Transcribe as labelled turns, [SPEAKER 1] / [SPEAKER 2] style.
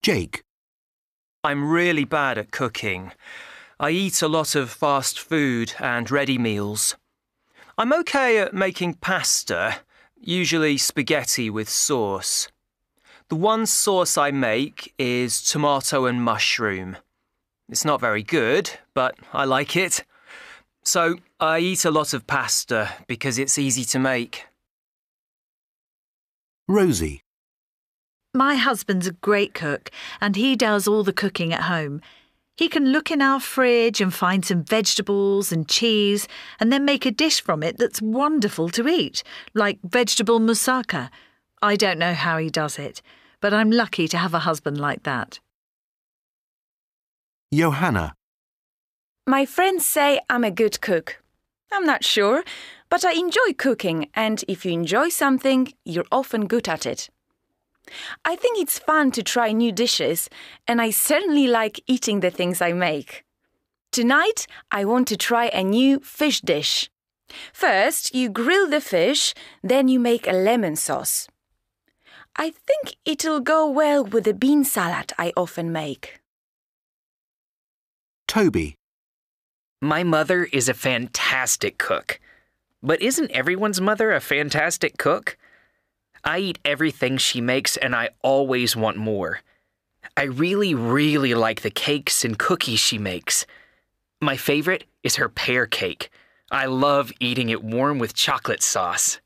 [SPEAKER 1] Jake.
[SPEAKER 2] I'm really bad at cooking. I eat a lot of fast food and ready meals. I'm okay at making pasta, usually spaghetti with sauce. The one sauce I make is tomato and mushroom. It's not very good, but I like it. So I eat a lot of pasta because it's easy to make.
[SPEAKER 1] Rosie.
[SPEAKER 3] My husband's a great cook, and he does all the cooking at home. He can look in our fridge and find some vegetables and cheese and then make a dish from it that's wonderful to eat, like vegetable moussaka. I don't know how he does it, but I'm lucky to have a husband like that.
[SPEAKER 1] Johanna.
[SPEAKER 4] My friends say I'm a good cook. I'm not sure, but I enjoy cooking, and if you enjoy something, you're often good at it. I think it's fun to try new dishes, and I certainly like eating the things I make. Tonight, I want to try a new fish dish. First, you grill the fish, then you make a lemon sauce. I think it'll go well with the bean salad I often make.
[SPEAKER 1] Toby.
[SPEAKER 5] My mother is a fantastic cook. But isn't everyone's mother a fantastic cook? I eat everything she makes and I always want more. I really, really like the cakes and cookies she makes. My favorite is her pear cake. I love eating it warm with chocolate sauce.